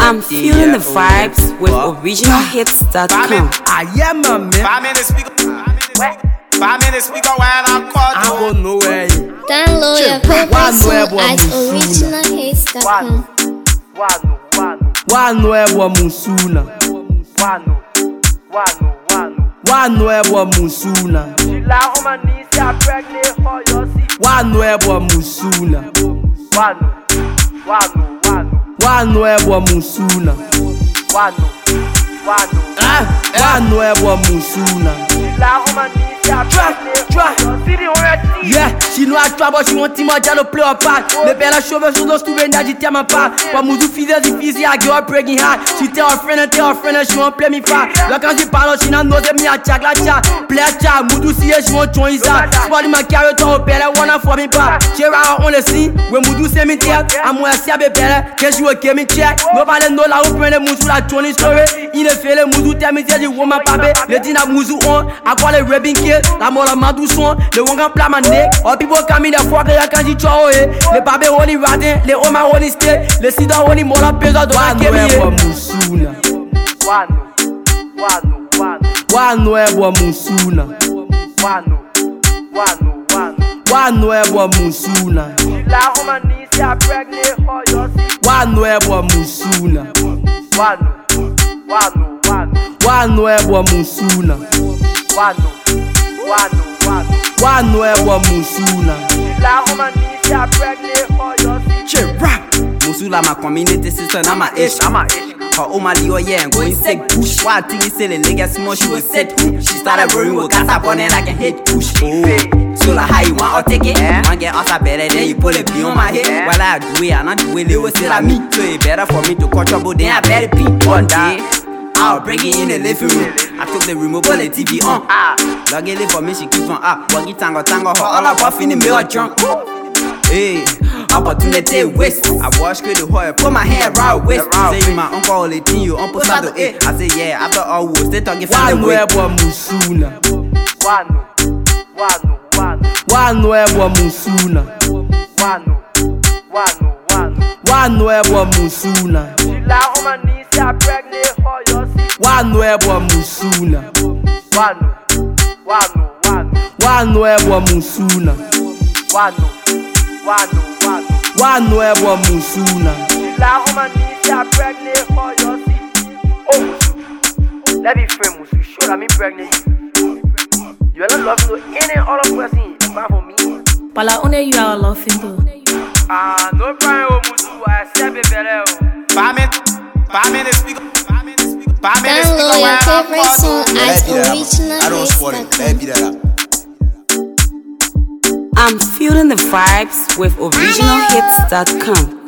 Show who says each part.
Speaker 1: I'm feeling the vibes with originalhits.com.
Speaker 2: I am a man.
Speaker 3: 5 minutes we go. 5 minutes we go when I call
Speaker 2: I
Speaker 3: you.
Speaker 2: don't know where you.
Speaker 4: Download your favorite song at originalhits.com.
Speaker 2: Wano ebwa musuna. Wano ebwa musuna. Wano ebwa musuna. Wano ebwa musuna. Wano ebwa musuna. Yeah, she know I try, but she want him to jalo play a part. Me bella chauve sur dos trouver d'agiter ma part. Pas moudou fidèle difficile, I girl breaking hard. She tell her friend and she want play me far. Là quand she parle, she n'a n'ose me a tchak la tcha. Play a tcha, moudou si she want join isa. Spot ma carrot on bella, wanna for me back. She ride on the scene, when moudou c'est me tell. I'm gonna see a bella, que she will give me check. Nobody know la ou prendre moudou la Tony story. Il est fait le moudou, tell me tell you woman pape. Le dina moudou on, I call it ribbon kill. La mola madou son, le wongan plat ma neck. All people come in the fuck ya quand j'y chow eh. Les babes oni radin, les oma oni stay. Les sida oni mola pesa do la kemi eh. Wano ebwa musuna. Wano ebwa musuna. Wano ebwa musuna. Wano ebwa musuna. Wano ebwa musuna.
Speaker 5: Musula my community sister, I'm a ish. Her oma Leo, yeah, and going sick push. Why think you say the leg as small, she was set. She started worrying with gas up on it like a head push. Oh, so like how you want to take it? One get us a better, then you pull it beyond my head. While I do it, and I do it, they will still at me. So it better for me to catch trouble, then I better be one day. I'll break it in the living room. I took the remote, put the TV on. Log it for me, she keep on Buggy tango, her all up off in the mirror drunk. Hey, opportunity waste. I wash with the hair, put my hair right waist. Say my uncle all the thing you uncle sado eh. I say yeah, after all we stay talking from the way.
Speaker 2: Wano ebwa musuna. Wano ebwa musuna. Wano ebwa musuna. Wano ebwa musuna. Wano ebwa musuna. Wano ebwa musuna.
Speaker 6: Let me frame Musu, sure I'm pregnant. You are not loving no any other person apart from me.
Speaker 4: But I only you are laughing though.
Speaker 6: No problem, Musu, I accept it better.
Speaker 3: 5 minutes we go. 5 minutes we go. 5 minutes we go.
Speaker 4: Download your favorite song at originalhits.com.
Speaker 1: I'm feeling the vibes with originalhits.com.